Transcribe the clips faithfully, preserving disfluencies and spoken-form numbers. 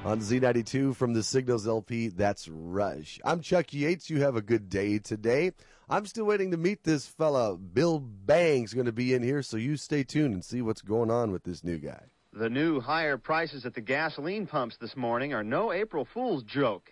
On Z ninety-two from the Signals L P, that's Rush. I'm Chuck Yates. You have a good day today. I'm still waiting to meet this fella. Bill Bang's going to be in here, so you stay tuned and see what's going on with this new guy. The new higher prices at the gasoline pumps this morning are no April Fool's joke.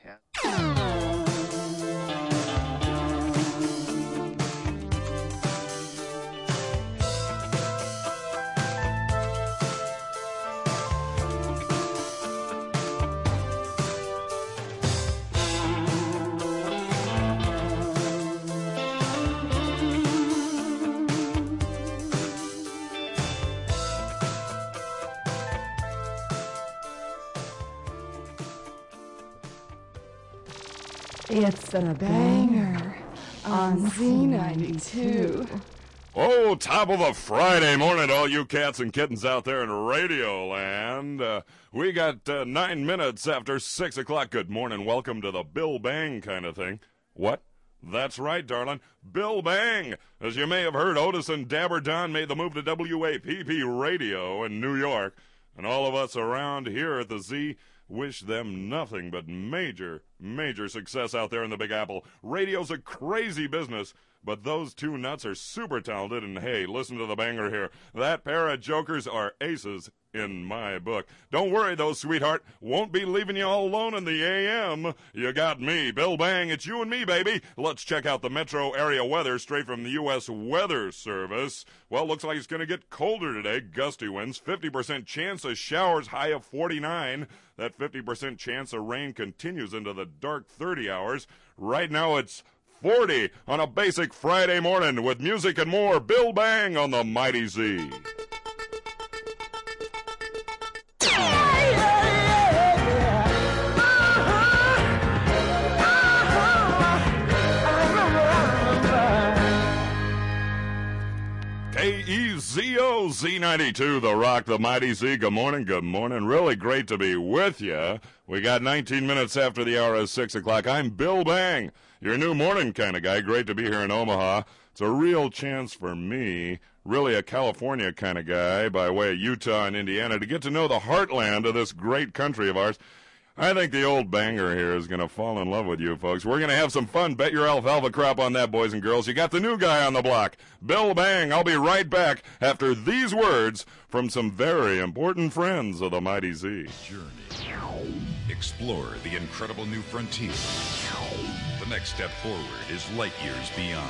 It's a banger on Z ninety-two. Oh, top of a Friday morning to all you cats and kittens out there in Radio Land. Uh, we got uh, nine minutes after six o'clock. Good morning. Welcome to the Bill Bang kind of thing. What? That's right, darling. Bill Bang. As you may have heard, Otis and Dabber Don made the move to W A P P Radio in New York. And all of us around here at the Z wish them nothing but major, major success out there in the Big Apple. Radio's a crazy business, but those two nuts are super talented, and hey, listen to the banger here. That pair of jokers are aces in my book. Don't worry, though, sweetheart. Won't be leaving you all alone in the A M. You got me, Bill Bang. It's you and me, baby. Let's check out the metro area weather straight from the U S Weather Service. Well, looks like it's going to get colder today. Gusty winds, fifty percent chance of showers, high of forty-nine. That fifty percent chance of rain continues into the dark thirty hours. Right now it's forty on a basic Friday morning with music and more. Bill Bang on the Mighty Z. K E Z O Z ninety-two, The Rock, the Mighty Z. Good morning, good morning. Really great to be with you. We got nineteen minutes after the hour of six o'clock. I'm Bill Bang, your new morning kind of guy. Great to be here in Omaha. It's a real chance for me, really a California kind of guy by way of Utah and Indiana, to get to know the heartland of this great country of ours. I think the old banger here is going to fall in love with you folks. We're going to have some fun. Bet your alfalfa crop on that, boys and girls. You got the new guy on the block, Bill Bang. I'll be right back after these words from some very important friends of the Mighty Z. Journey. Explore the incredible new frontier. The next step forward is light years beyond.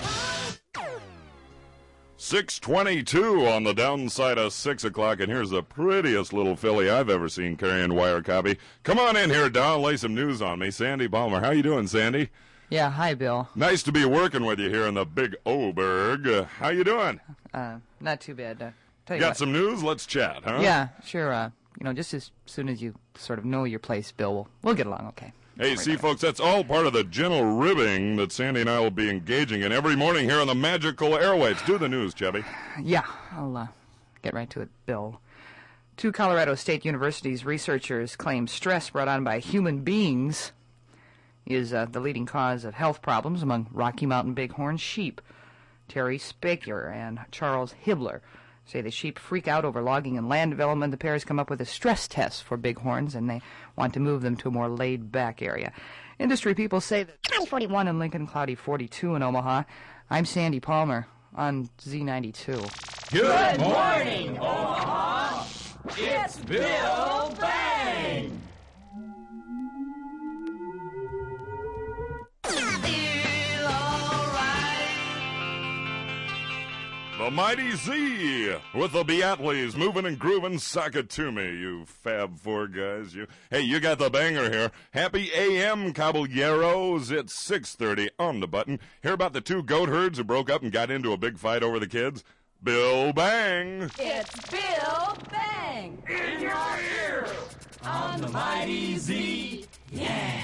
six twenty-two on the downside of six o'clock, and here's the prettiest little filly I've ever seen carrying wire copy. Come on in here, Don. Lay some news on me. Sandy Palmer. How you doing, Sandy? Yeah, hi, Bill. Nice to be working with you here in the Big Oberg. Uh, how you doing? Uh, not too bad. Uh, tell you Got what. some news? Let's chat, huh? Yeah, sure. Uh, you know, just as soon as you sort of know your place, Bill, we'll, we'll get along okay. Hey, see, folks, that's all part of the gentle ribbing that Sandy and I will be engaging in every morning here on the magical airwaves. Do the news, Chevy. Yeah, I'll uh, get right to it, Bill. Two Colorado State University's researchers claim stress brought on by human beings is uh, the leading cause of health problems among Rocky Mountain Bighorn sheep. Terry Spaker and Charles Hibler say the sheep freak out over logging and land development. The pair has come up with a stress test for bighorns, and they want to move them to a more laid-back area. Industry people say that cloudy forty-one in Lincoln, cloudy forty-two in Omaha. I'm Sandy Palmer on Z ninety-two. Good morning, Omaha. It's Bill Bang. The Mighty Z with the Beatleys moving and grooving. Sock it to me, you Fab Four guys. You. Hey, you got the banger here. Happy A M, caballeros. It's six thirty on the button. Hear about the two goat herds who broke up and got into a big fight over the kids? Bill Bang. It's Bill Bang. In your ear. On the Mighty Z. Yeah.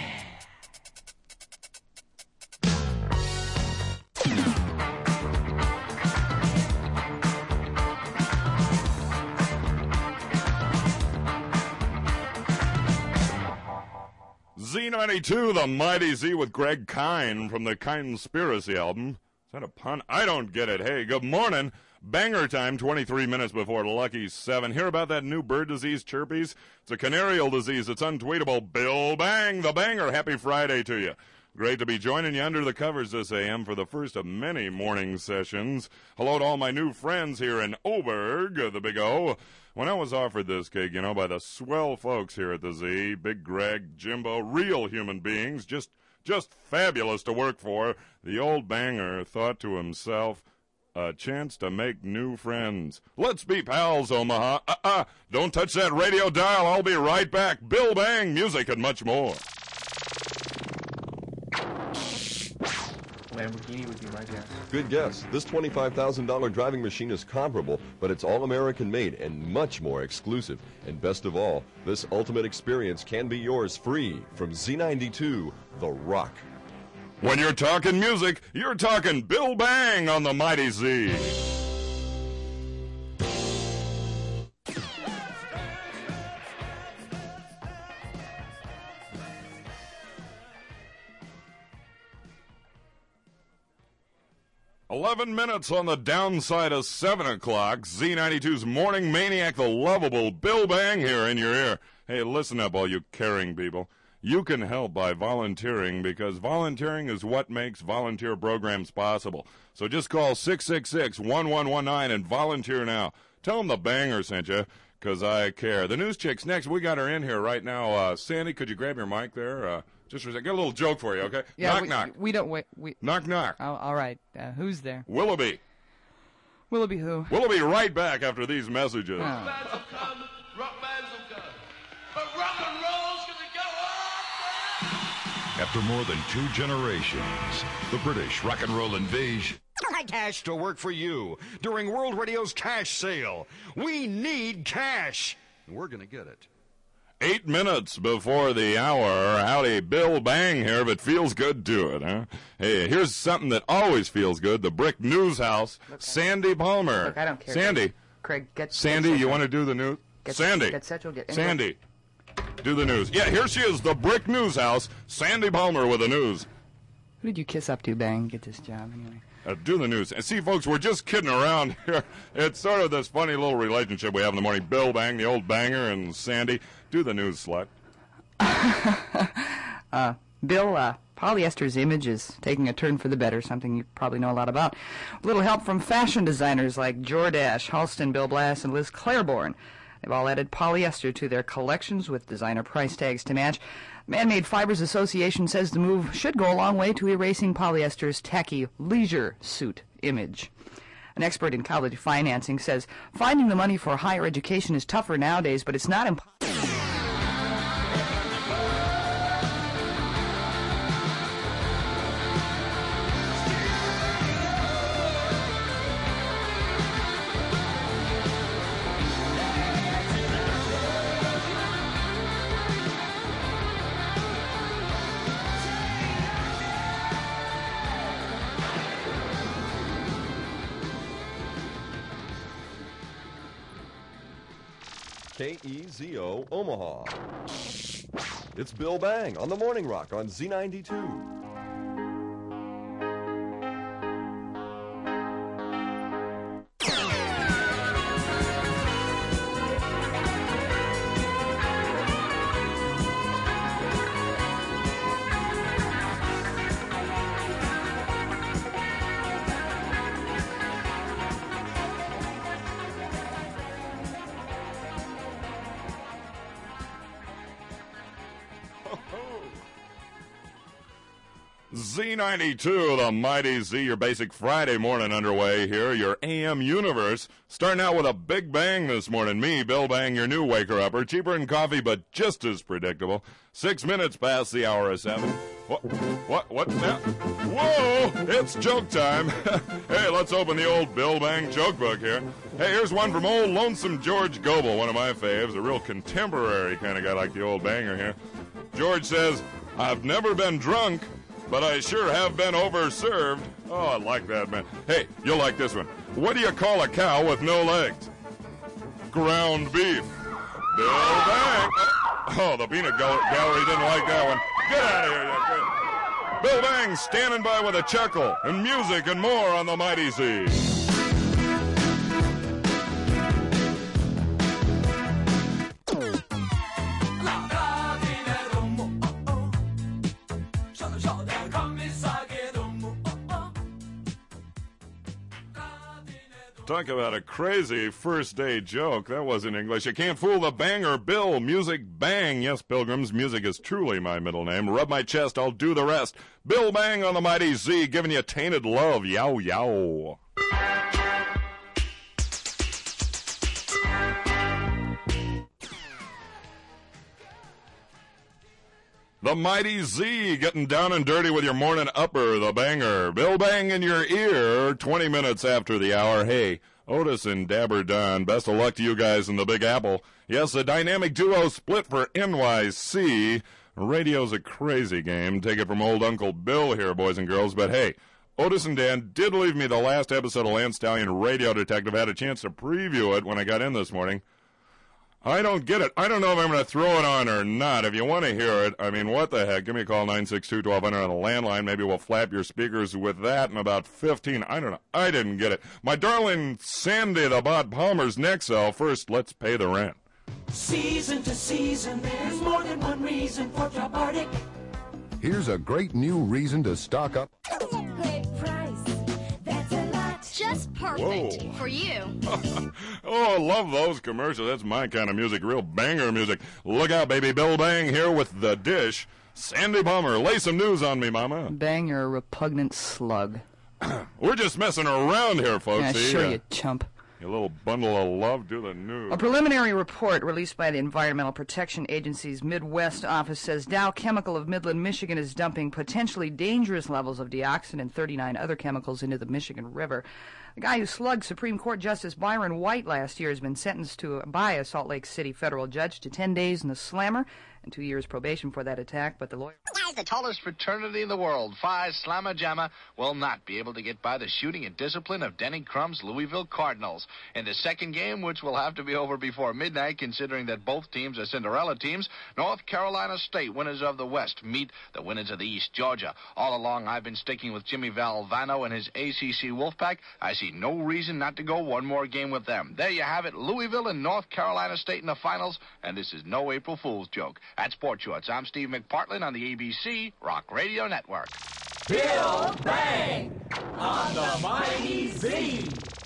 Z ninety-two, the Mighty Z with Greg Kine from the Conspiracy album. Is that a pun? I don't get it. Hey, good morning. Banger time, twenty-three minutes before Lucky seven. Hear about that new bird disease, chirpies? It's a canarial disease. It's untweetable. Bill Bang, the banger. Happy Friday to you. Great to be joining you under the covers this A M for the first of many morning sessions. Hello to all my new friends here in Oberg, the Big O. When I was offered this gig, you know, by the swell folks here at the Z, Big Greg, Jimbo, real human beings, just just fabulous to work for, the old banger thought to himself, a chance to make new friends. Let's be pals, Omaha. Uh-uh, don't touch that radio dial. I'll be right back. Bill Bang, music and much more. Lamborghini would be my guess. Good guess. This twenty-five thousand dollars driving machine is comparable, but it's all American made and much more exclusive. And best of all, this ultimate experience can be yours free from Z ninety-two, The Rock. When you're talking music, you're talking Bill Bang on the Mighty Z. Eleven minutes on the downside of seven o'clock. Z ninety-two's Morning Maniac, the lovable Bill Bang here in your ear. Hey, listen up, all you caring people. You can help by volunteering because volunteering is what makes volunteer programs possible. So just call six six six, one one one nine and volunteer now. Tell them the banger sent you, because I care. The news chick's next. We got her in here right now. Uh, Sandy, could you grab your mic there? Uh, just for a second. Got a little joke for you, okay? Yeah, knock, we, knock. We don't wait. We, knock, knock. oh, all right. Uh, who's there? Willoughby. Willoughby who? We'll be right back after these messages. Oh. Rock bands will come, rock bands will come. But rock and roll's gonna go on! After more than two generations, the British rock and roll invasion. Cash to work for you during World Radio's cash sale. We need cash. And we're gonna get it. Eight minutes before the hour. Howdy, Bill Bang here, but feels good to it, huh? Hey, here's something that always feels good. The Brick News House, Look, Sandy Palmer. Look, I don't care. Sandy. Craig, get Sandy, get you want to do the news? Get, Sandy. Get Central. Get Sandy. Do the news. Yeah, here she is, the Brick News House, Sandy Palmer with the news. Who did you kiss up to, Bang? Get this job anyway. Uh, do the news. And see, folks, we're just kidding around here. It's sort of this funny little relationship we have in the morning. Bill Bang, the old banger, and Sandy. Do the news, slut. uh, Bill, uh, polyester's image is taking a turn for the better, something you probably know a lot about. A little help from fashion designers like Jordache, Halston, Bill Blass, and Liz Claiborne. They've all added polyester to their collections with designer price tags to match. Man-Made Fibers Association says the move should go a long way to erasing polyester's tacky leisure suit image. An expert in college financing says finding the money for higher education is tougher nowadays, but it's not impossible. K E Z O Omaha. It's Bill Bang on the Morning Rock on Z ninety-two. Z ninety-two, the Mighty Z, your basic Friday morning underway here, your A M universe. Starting out with a big bang this morning. Me, Bill Bang, your new waker-upper. Cheaper than coffee, but just as predictable. Six minutes past the hour of seven. What? What? What now? Whoa! It's joke time. Hey, let's open the old Bill Bang joke book here. Hey, here's one from old Lonesome George Goebel, one of my faves, a real contemporary kind of guy like the old banger here. George says, I've never been drunk, but I sure have been overserved. Oh, I like that, man. Hey, you'll like this one. What do you call a cow with no legs? Ground beef. Bill Bang. Oh, the peanut gallery didn't like that one. Get out of here, you kid. Bill Bang standing by with a chuckle and music and more on the Mighty Z. Talk about a crazy first day joke. That wasn't English. You can't fool the banger, Bill. Music Bang. Yes, Pilgrims, music is truly my middle name. Rub my chest, I'll do the rest. Bill Bang on the Mighty Z, giving you tainted love. Yow, yow. The Mighty Z, getting down and dirty with your morning upper, the banger. Bill Bang in your ear, twenty minutes after the hour. Hey, Otis and Dabber Don, best of luck to you guys in the Big Apple. Yes, the dynamic duo split for N Y C. Radio's a crazy game. Take it from old Uncle Bill here, boys and girls. But hey, Otis and Dan did leave me the last episode of Lance Stallion Radio Detective. I had a chance to preview it when I got in this morning. I don't get it. I don't know if I'm going to throw it on or not. If you want to hear it, I mean, what the heck? Give me a call, nine six two, one two zero zero on the landline. Maybe we'll flap your speakers with that in about fifteen. I don't know. I didn't get it. My darling Sandy the Bot Palmer's next, so first, let's pay the rent. Season to season, there's more than one reason for Drop Arctic. Here's a great new reason to stock up. Great price. That's a lot. Just perfect Whoa. for you. Oh, I love those commercials. That's my kind of music, real banger music. Look out, baby. Bill Bang here with The Dish. Sandy Palmer, lay some news on me, mama. Bang, you're a repugnant slug. We're just messing around here, folks. Yeah, See? sure, Uh, you chump. You little bundle of love, do the news. A preliminary report released by the Environmental Protection Agency's Midwest office says Dow Chemical of Midland, Michigan is dumping potentially dangerous levels of dioxin and thirty-nine other chemicals into the Michigan River. The guy who slugged Supreme Court Justice Byron White last year has been sentenced to by a Salt Lake City federal judge to ten days in the slammer and two years probation for that attack, but the lawyer... The tallest fraternity in the world, Phi Slamma Jamma, will not be able to get by the shooting and discipline of Denny Crum's Louisville Cardinals. In the second game, which will have to be over before midnight, considering that both teams are Cinderella teams, North Carolina State, winners of the West, meet the winners of the East, Georgia. All along, I've been sticking with Jimmy Valvano and his A C C Wolfpack. I see no reason not to go one more game with them. There you have it, Louisville and North Carolina State in the finals, and this is no April Fool's joke. At Sports Shorts, I'm Steve McPartland on the A B C Rock Radio Network. Bill Bang on the Mighty Z.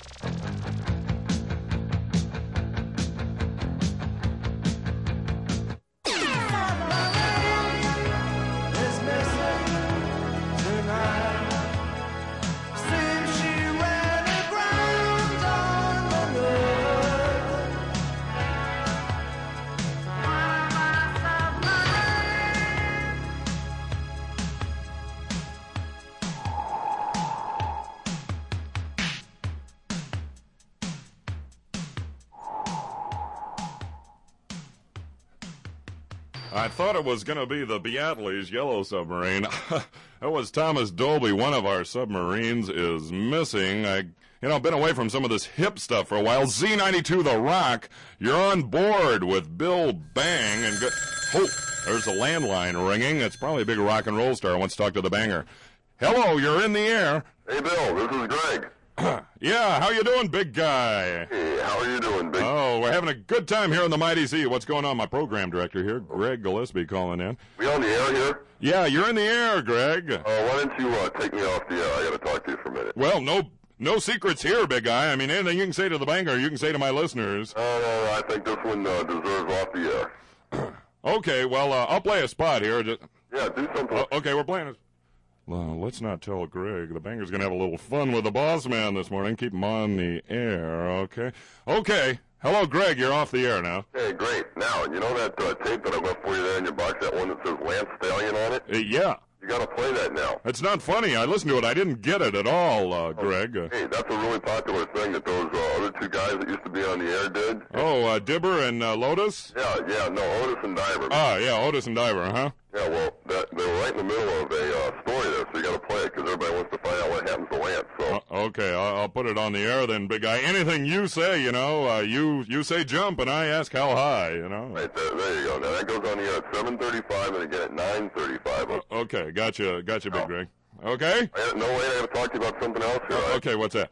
I thought it was going to be the Beatles Yellow Submarine. That was Thomas Dolby. One of our submarines is missing. I, you know, been away from some of this hip stuff for a while. Z ninety-two The Rock, you're on board with Bill Bang. And go- oh, there's a landline ringing. It's probably a big rock and roll star who wants to talk to the banger. Hello, you're in the air. Hey, Bill, this is Greg. Yeah, how you doing, big guy? Hey, how are you doing, big? Oh, we're having a good time here on the Mighty Z. What's going on? My program director here, Greg Gillespie, calling in. We on the air here? Yeah, you're in the air, Greg. Uh, why don't you uh, take me off the air? I got to talk to you for a minute. Well, no no secrets here, big guy. I mean, anything you can say to the banger, you can say to my listeners. Uh, no, no, I think this one uh, deserves off the air. Okay, well, uh, I'll play a spot here. Just... Yeah, do something. Uh, okay, we're playing it. Well, let's not tell Greg. The banger's going to have a little fun with the boss man this morning. Keep him on the air, okay? Okay. Hello, Greg. You're off the air now. Hey, great. Now, you know that uh, tape that I left for you there in your box, that one that says Lance Stallion on it? Uh, yeah. You got to play that now. It's not funny. I listened to it. I didn't get it at all, uh, Greg. Uh, hey, that's a really popular thing that those uh, other two guys that used to be on the air did. Oh, uh, Dibber and uh, Lotus? Yeah, yeah, no, Otis and Diver. Ah, yeah, Otis and Diver, huh? Yeah, well, that, they were right in the middle of a uh, story there, so you got to play it because everybody wants to find out what happens to Lance. So. Uh, okay, I'll, I'll put it on the air then, big guy. Anything you say, you know, uh, you you say jump and I ask how high, you know. Right there, there you go. Now that goes on the air at seven thirty-five and again at nine thirty-five. Uh, okay, gotcha, gotcha, big Greg. Okay? I got, no, wait, I got to talk to you about something else here. Uh, okay, what's that?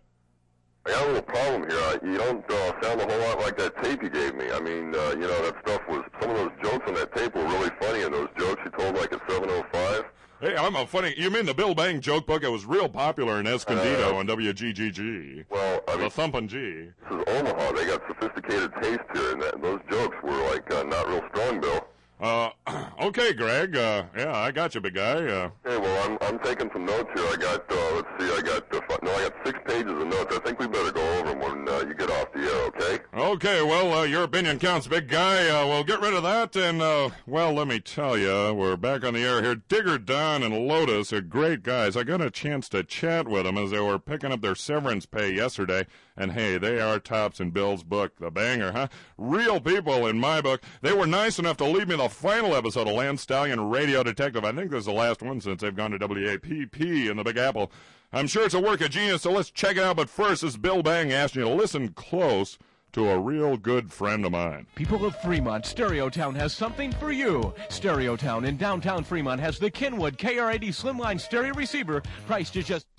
I got a little problem here. I, you don't uh, sound a whole lot like that tape you gave me. I mean, uh, you know, that stuff was, some of those jokes on that tape were really funny, and those jokes you told like at seven oh five. Hey, I'm a funny. You mean the Bill Bang joke book? It was real popular in Escondido Uh, on W G G G. Well, I mean, the Thumpin' G. This is Omaha. They got sophisticated taste here, and that, those jokes were like uh, not real strong, Bill. Uh, okay, Greg. Uh, yeah, I got you, big guy. Uh, Hey, well, I'm I'm taking some notes here. I got uh, let's see, I got uh, fi- no, I got six pages of notes. I think we better go over them when uh, you get off the air, okay? Okay, well, uh, your opinion counts, big guy. Uh, we'll get rid of that, and, uh, well, let me tell you, we're back on the air here. Digger, Don, and Lotus are great guys. I got a chance to chat with them as they were picking up their severance pay yesterday, and hey, they are tops in Bill's book, The Banger, huh? Real people in my book. They were nice enough to leave me the final episode of Lance Stallion Radio Detective. I think this is the last one since they've gone to W A P P in the Big Apple. I'm sure it's a work of genius, so let's check it out. But first, this is Bill Bang asking you to listen close to a real good friend of mine. People of Fremont, Stereotown has something for you. Stereotown in downtown Fremont has the Kenwood K R eighty Slimline stereo receiver, priced at just...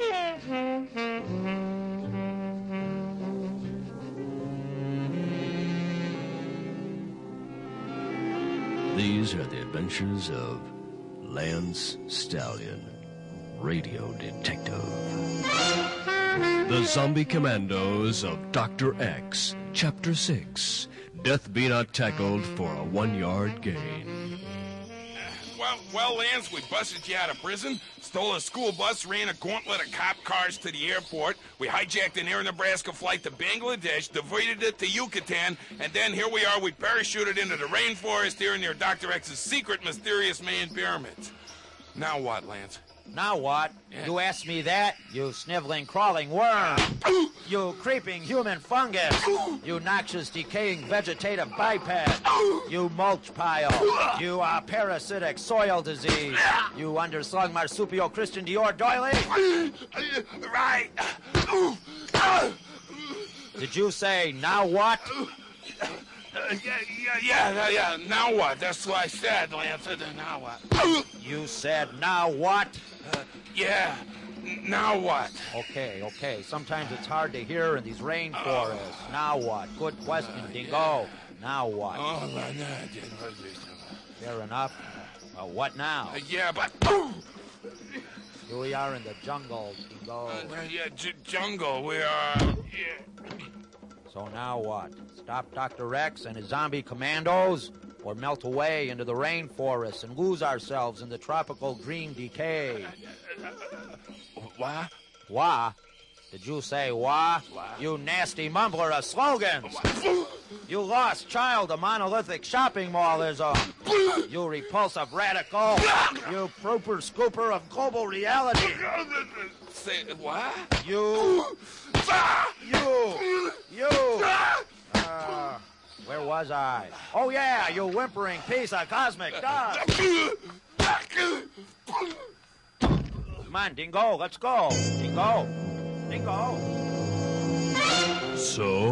These are the adventures of Lance Stallion, Radio Detective. The Zombie Commandos of Doctor X, Chapter six. Death Be Not Tackled for a one-yard gain. Well, well, Lance, we busted you out of prison, stole a school bus, ran a gauntlet of cop cars to the airport. We hijacked an Air Nebraska flight to Bangladesh, diverted it to Yucatan, and then here we are, we parachuted into the rainforest here near Doctor X's secret mysterious man pyramids. Now what, Lance? Now what? Yeah. You ask me that, you sniveling, crawling worm. You creeping human fungus. You noxious, decaying vegetative biped. You mulch pile. You uh, parasitic soil disease. You underslung marsupial Christian Dior doily. Right. Did you say, now what? Uh, yeah, yeah, yeah, yeah, now what? That's what I said, Lance. Now what? You said, now what? Uh, yeah, now what? Okay, okay. Sometimes it's hard to hear in these rainforests. Now what? Good question, Dingo. Now what? Oh, Fair enough. Uh, what now? Uh, yeah, but... Here we are in the jungle, Dingo. Uh, yeah, j- jungle. We are... Yeah. So now what? Stop Doctor X and his zombie commandos? Or melt away into the rainforest and lose ourselves in the tropical green decay? Wah? Wah? Did you say wah? Wah? You nasty mumbler of slogans! You lost child of monolithic shopping mallism! You repulsive radical! You pooper scooper of global reality! Say what? You... You... You... Uh... Where was I? Oh, yeah, you whimpering piece of cosmic dust. Come on, Dingo, let's go. Dingo. Dingo. So,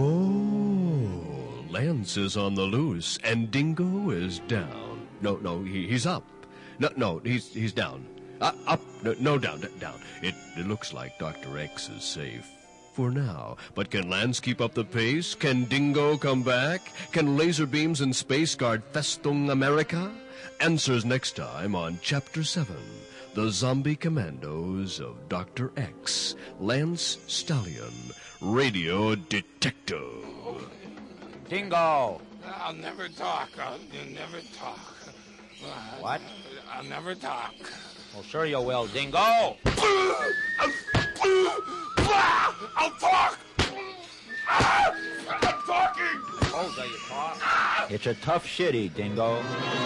Lance is on the loose, and Dingo is down. No, no, he, he's up. No, no, he's he's down. Uh, up, no, no, down, down. It, it looks like Doctor X is safe. For now. But can Lance keep up the pace? Can Dingo come back? Can laser beams and space guard Festung America? Answers next time on Chapter seven, The Zombie Commandos of Doctor X, Lance Stallion, Radio Detective. Dingo. I'll never talk. I'll never talk. What? I'll never talk. Well, sure you will, Dingo. I'll talk! I'm talking! Oh, there you talk. It's a tough shitty, Dingo.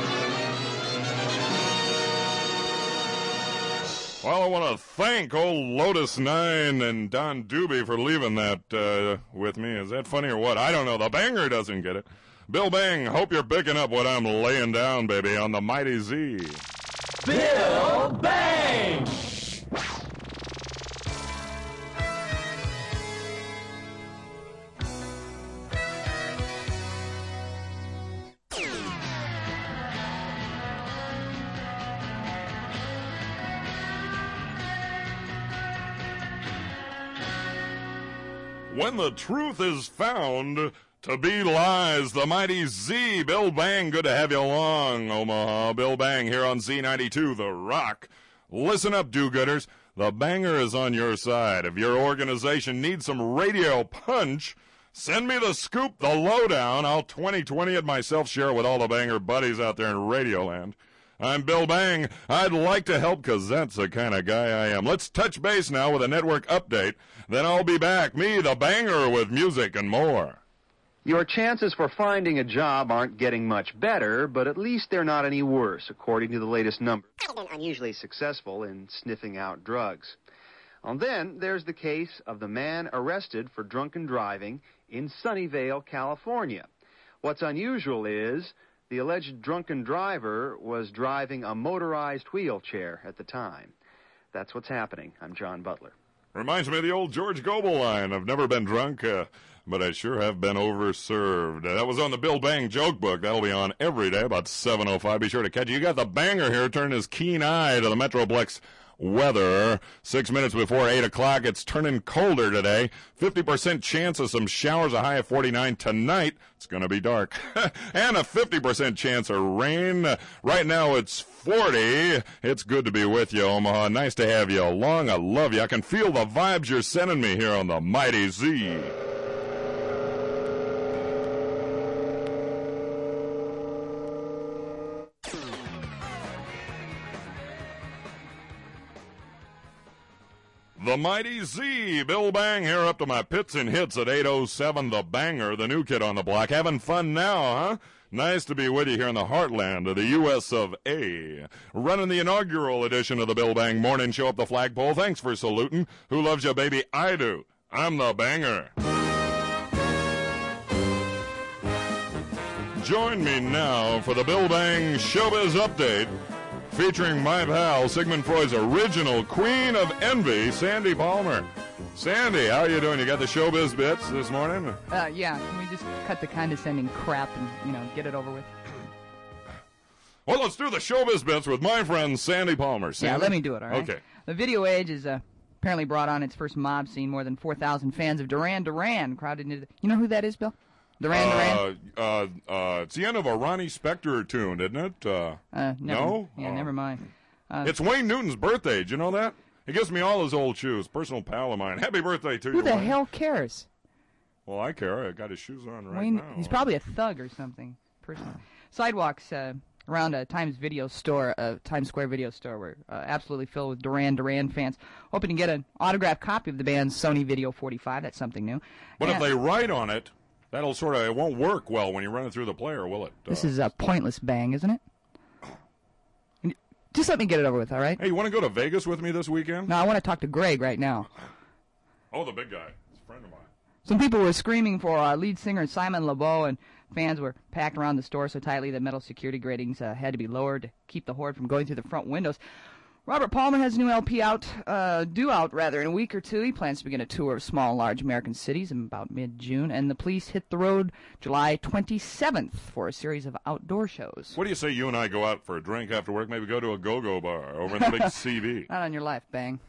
Well, I want to thank old Lotus Nine and Don Doobie for leaving that uh, with me. Is that funny or what? I don't know. The Banger doesn't get it. Bill Bang, hope you're picking up what I'm laying down, baby, on the Mighty Z. Bill Bang! When the truth is found, To Be Lies, the Mighty Z. Bill Bang, good to have you along, Omaha. Bill Bang here on Z ninety-two, The Rock. Listen up, do-gooders. The banger is on your side. If your organization needs some radio punch, send me the scoop, the lowdown. I'll twenty twenty it myself, share it with all the banger buddies out there in Radioland. I'm Bill Bang. I'd like to help because that's the kind of guy I am. Let's touch base now with a network update. Then I'll be back, me, the banger, with music and more. Your chances for finding a job aren't getting much better, but at least they're not any worse, according to the latest numbers. I've been unusually successful in sniffing out drugs. And then there's the case of the man arrested for drunken driving in Sunnyvale, California. What's unusual is the alleged drunken driver was driving a motorized wheelchair at the time. That's what's happening. I'm John Butler. Reminds me of the old George Gobel line. I've never been drunk, uh, but I sure have been overserved. Uh, that was on the Bill Bang joke book. That'll be on every day about seven oh five. Be sure to catch it. You got the banger here. Turn his keen eye to the Metroplex weather. Six minutes before eight o'clock. It's turning colder today. fifty percent chance of some showers, a high of forty-nine. Tonight, it's going to be dark. And a fifty percent chance of rain. Right now, it's forty. It's good to be with you, Omaha. Nice to have you along. I love you. I can feel the vibes you're sending me here on the Mighty Z. The Mighty Z, Bill Bang here up to my pits and hits at eight oh seven, The Banger, the new kid on the block. Having fun now, huh? Nice to be with you here in the heartland of the U S of A. Running the inaugural edition of the Bill Bang Morning Show up the flagpole. Thanks for saluting. Who loves you, baby? I do. I'm the Banger. Join me now for the Bill Bang Showbiz Update, featuring my pal, Sigmund Freud's original queen of envy, Sandy Palmer. Sandy, how you doing? You got the showbiz bits this morning? Uh, yeah, can we just cut the condescending crap and, you know, get it over with? Well, let's do the showbiz bits with my friend Sandy Palmer. Sandy? Yeah, let me do it, all right? Okay. The video age is uh, apparently brought on its first mob scene. More than four thousand fans of Duran Duran crowded into the... You know who that is, Bill? Duran Duran? Uh, uh, uh, it's the end of a Ronnie Spector tune, isn't it? Uh, uh, never, no? Yeah, uh, never mind. Uh, it's Wayne Newton's birthday. Do you know that? He gives me all his old shoes. Personal pal of mine. Happy birthday to who you, the Wayne. hell cares? Well, I care. I got his shoes on right Wayne, now. He's probably a thug or something. Personally. Sidewalks uh, around a Times video store, uh, Times Square video store, were uh, absolutely filled with Duran Duran fans, hoping to get an autographed copy of the band's Sony Video forty-five. That's something new. But and, if they write on it, that'll sort of, it won't work well when you run it through the player, will it? This uh, is a pointless bang, isn't it? Just let me get it over with, all right? Hey, you want to go to Vegas with me this weekend? No, I want to talk to Greg right now. Oh, the big guy. He's a friend of mine. Some people were screaming for uh, lead singer Simon LeBeau, and fans were packed around the store so tightly that metal security gratings uh, had to be lowered to keep the horde from going through the front windows. Robert Palmer has a new L P out, uh, due out rather, in a week or two. He plans to begin a tour of small and large American cities in about mid-June, and the Police hit the road July twenty-seventh for a series of outdoor shows. What do you say you and I go out for a drink after work, maybe go to a go-go bar over in the big C V? Not on your life, Bang.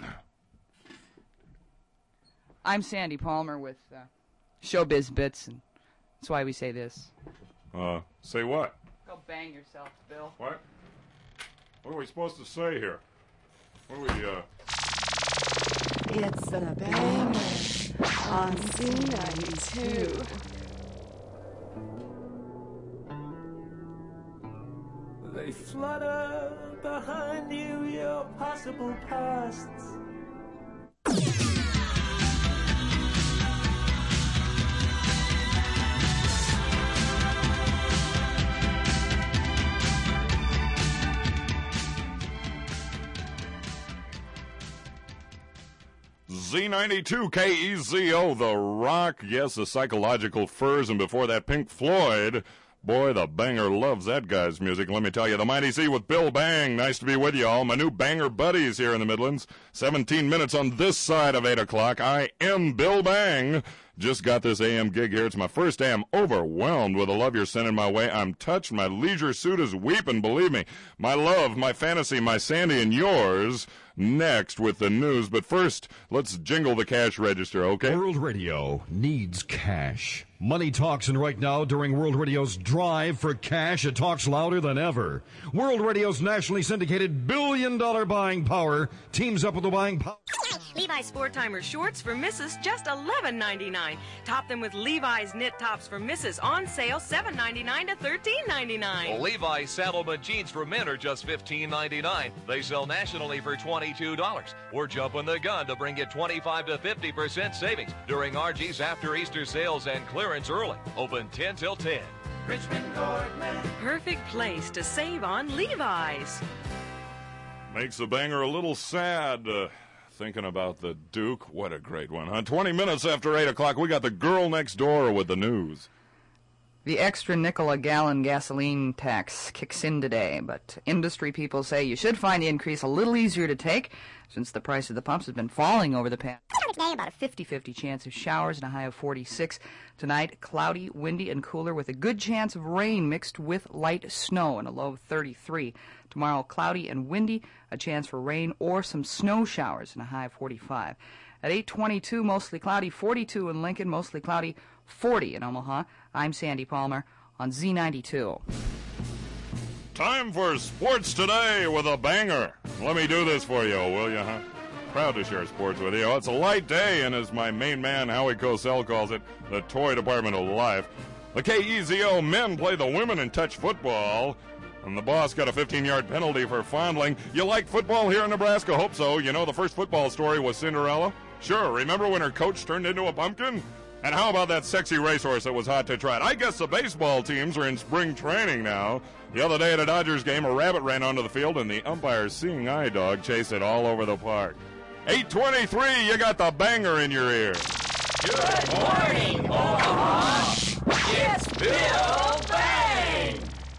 I'm Sandy Palmer with uh, Showbiz Bits, and that's why we say this. Uh, say what? Go bang yourself, Bill. What? What are we supposed to say here? What are we, uh... It's the banger on Z ninety-two. They flutter behind you, your possible pasts. Z ninety-two K E Z O, The Rock. Yes, the Psychological Furs, and before that, Pink Floyd. Boy, the banger loves that guy's music. Let me tell you, the Mighty Z with Bill Bang. Nice to be with you all. My new banger buddies here in the Midlands. seventeen minutes on this side of eight o'clock. I am Bill Bang. Just got this A M gig here. It's my first day. I'm overwhelmed with the love you're sending my way. I'm touched. My leisure suit is weeping, believe me. My love, my fantasy, my Sandy, and yours. Next with the news. But first, let's jingle the cash register, okay? World Radio needs cash. Money talks, and right now, during World Radio's drive for cash, it talks louder than ever. World Radio's nationally syndicated billion-dollar buying power teams up with the buying power. Levi's Sport-Timer shorts for missus just eleven ninety-nine. Top them with Levi's knit tops for missus on sale seven ninety-nine to thirteen ninety-nine. Levi's Saddleman jeans for men are just fifteen ninety-nine. They sell nationally for twenty-two dollars. We're jumping the gun to bring you twenty-five to fifty percent savings during R G's after Easter sales and clearance early. Open ten till ten. Richmond Nordman. Perfect place to save on Levi's. Makes the banger a little sad. Uh, thinking about the Duke. What a great one, huh? twenty minutes after eight o'clock, we got the girl next door with the news. The extra nickel a gallon gasoline tax kicks in today, but industry people say you should find the increase a little easier to take since the price of the pumps has been falling over the past. Today, about a fifty-fifty chance of showers and a high of forty-six. Tonight, cloudy, windy, and cooler with a good chance of rain mixed with light snow and a low of thirty-three. Tomorrow, cloudy and windy, a chance for rain or some snow showers and a high of forty-five. At eight twenty-two, mostly cloudy, forty-two in Lincoln, mostly cloudy, forty in Omaha. I'm Sandy Palmer on Z ninety-two. Time for sports today with a banger. Let me do this for you, will you, huh? Proud to share sports with you. It's a light day, and as my main man Howie Cosell calls it, the toy department of life. The K E Z O men play the women in touch football, and the boss got a fifteen-yard penalty for fondling. You like football here in Nebraska? Hope so. You know the first football story was Cinderella? Sure. Remember when her coach turned into a pumpkin? And how about that sexy racehorse that was hot to trot? I guess the baseball teams are in spring training now. The other day at a Dodgers game, a rabbit ran onto the field, and the umpire's seeing eye dog chased it all over the park. eight twenty-three, you got the banger in your ear. Good morning, Omaha. It's Bill Bang.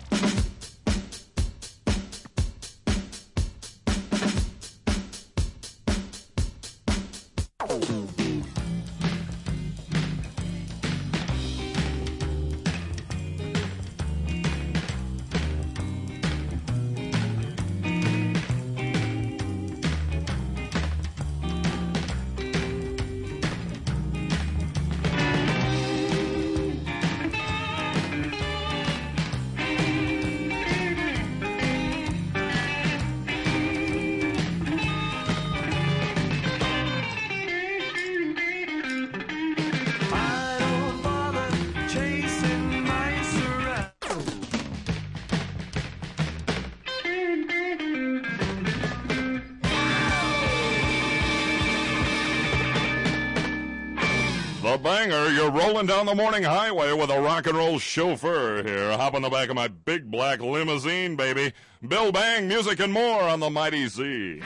The banger, you're rolling down the morning highway with a rock and roll chauffeur here. Hop on the back of my big black limousine, baby. Bill Bang, music and more on the Mighty Z.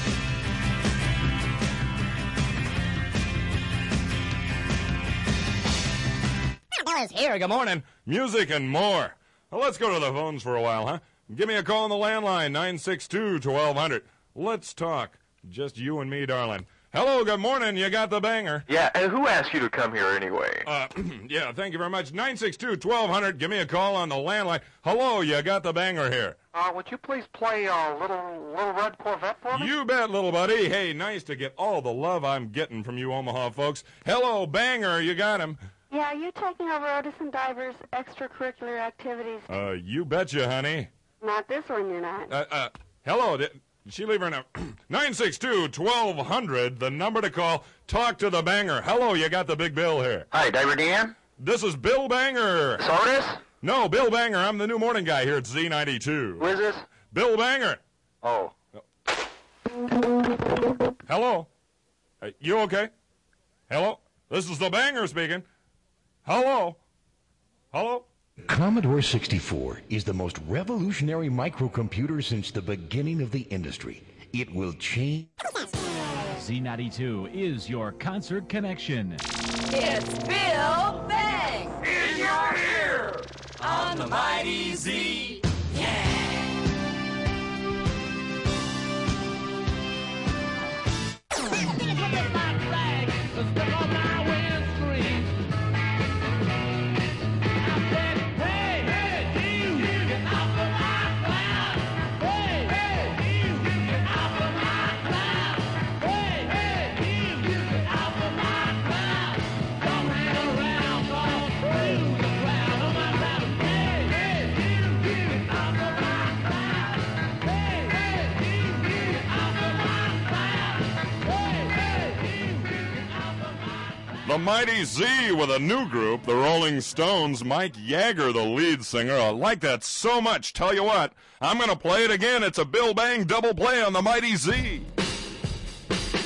Bill is here. Good morning. Music and more. Well, let's go to the phones for a while, huh? Give me a call on the landline, nine six two, twelve hundred. Let's talk. Just you and me, darling. Hello, good morning. You got the banger. Yeah, and who asked you to come here anyway? Uh, yeah, thank you very much. nine six two, twelve hundred. Give me a call on the landline. Hello, you got the banger here. Uh, would you please play uh, Little Little Red Corvette for me? You bet, little buddy. Hey, nice to get all the love I'm getting from you Omaha folks. Hello, banger. You got him. Yeah, are you taking over Otis and Diver's extracurricular activities? Uh, you betcha, honey. Not this one, you're not. Uh, uh, hello. Did she leave her number? nine six two, twelve hundred, the number to call. Talk to the banger. Hello, you got the big Bill here. Hi, Diver Dan? This is Bill Banger. Sardis? No, Bill Banger. I'm the new morning guy here at Z ninety-two. Who is this? Bill Banger. Oh. Hello? Uh, you okay? Hello? This is the Banger speaking. Hello? Hello? Commodore sixty-four is the most revolutionary microcomputer since the beginning of the industry. It will change. Z ninety-two is your concert connection. It's Bill Bang in your ear on the Mighty Z. Mighty Z with a new group, the Rolling Stones. Mike Jagger, the lead singer. I like that so much. Tell you what, I'm going to play it again. It's a Bill Bang double play on the Mighty Z.